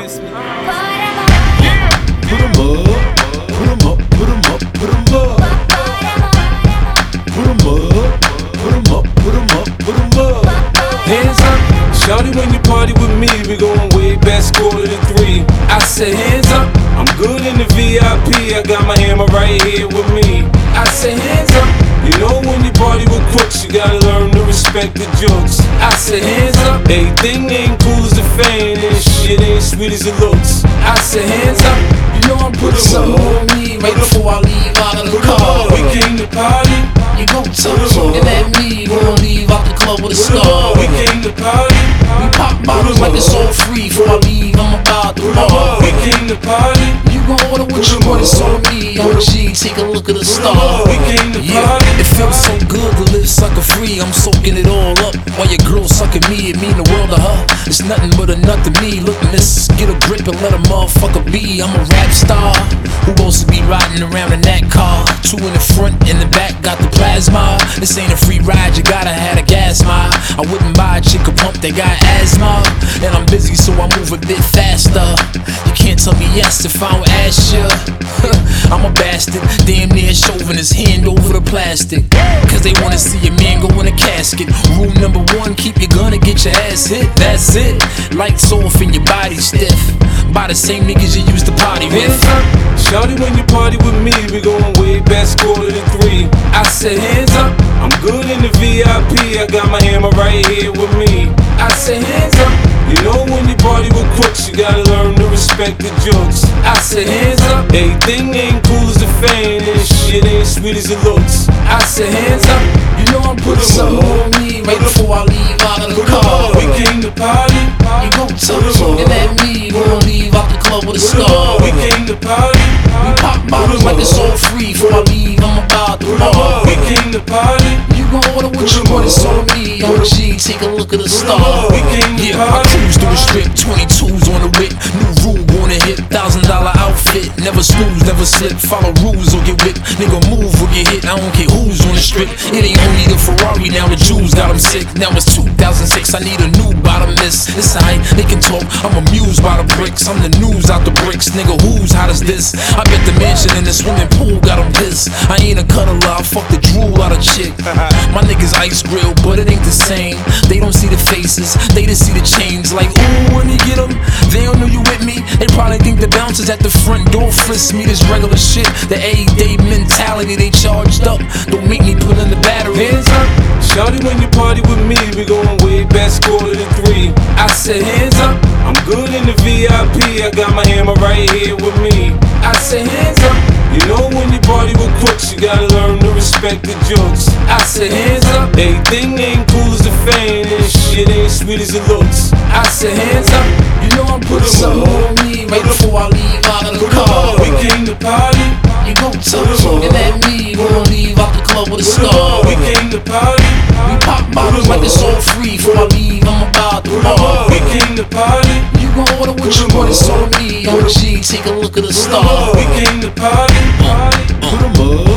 trust me. Yeah. Put 'em up, put 'em up, put 'em up, put 'em up. Put 'em up, put 'em up, put 'em up, put 'em up. Hands up, shawty, when you party with me, we going way back, score to the 3. I said hands up, I'm good in the VIP, I got my hammer right here with me. I said hands up, you know when you party with crooks, you gotta learn to respect the jokes. I said hands up, everything ain't cool as a fan, and shit ain't sweet as it looks. I said hands up, you know I'm putting Something on me right before I leave out of the car. We came to party, You gon' touch looking at me, we gon' leave out the club with a scar. we came to party, We pop bottles like it's all free. Before I leave, I'm about the bar. we came to party, You gon' order what you want, it's on me. I'm G, take a look at the star. we came to Yeah, party. it feels so good to live sucker free. I'm soaking it all up while your girl sucking me. It mean the world to her. It's nothing but a nut to me. Look, miss, get a grip and let a motherfucker be. I'm a rap star who wants to be riding around in that car. 2 in the front, in the back, got the plasma. This ain't a free ride, you gotta have a gas mile. I wouldn't buy a chick a pump that got asthma. And I'm busy, so I move a bit faster. You can't tell me yes if I don't ask you. I'm a bastard, damn near shoving his hand over the plastic. Cause they wanna see a man go in a casket. Rule number 1, keep your gun and get your ass hit. That's it. Lights off and your body stiff. By the same niggas you used to party with. Hands up, shawty, when you party with me, we going way back, score to the 3. I said hands up, I'm good in the VIP, I got my hammer right here with me. I said hands up, you know when you party with crooks, you gotta learn to respect the jokes. I said hands up, everything ain't cool as a fan, and shit ain't sweet as it looks. I said hands up, you know I'm putting Something on me right before I leave out of the car. We came to party, You gon' touch looking at me, we gon' leave out the club with a scar. we came to party, We pop bottles like it's all free. Before I leave, I'm about the bar. we came to party, You gon' order what you want, it's on me. I'm G, take a look at the star. we came to Yeah, I party. cruise through the strip, 22s on the whip. New rule on the hip, $1,000 outfit. Never snooze, never slip. Follow rules or get whipped. Nigga move or get hit. I don't care who's on the strip. It ain't only the Ferrari, now the Jews got 'em sick. Now it's 2006, I need a new bottomless. It's aight, they can talk, I'm amused by the bricks. I'm the news out the bricks, nigga, who's hot as this? I bet the mansion in the swimming pool got 'em pissed. I ain't a cuddler, I fuck the drool out of chick. My niggas ice grill, but it ain't the same. They don't see the faces, they just see the chains. Like, ooh, when you get 'em, they don't know you with me. They probably think the bouncers at the front door frisk me. This regular shit, the everyday mentality, they charged up. Don't make me pull in the battery. Hands up, shawty, when you party with me, we going way back, score to the 3. I said hands up, I'm good in the VIP, I got my hammer right here with me. I said hands up, you know when you party with crooks, you gotta learn to respect the jokes. I said hands up, everything ain't cool as a fan, and shit ain't sweet as it looks. I said hands up, you know I'm putting Something on me right before I leave out of the car. We came to party, You gon' touch looking at me, we gon' leave out the club with a scar. we came to party, We pop bottles like it's all free. Before I leave, I'm about the bar. we came to party, You gon' order what you want, it's on me. I'm G, take a look at the star. we came to party. Put 'em up.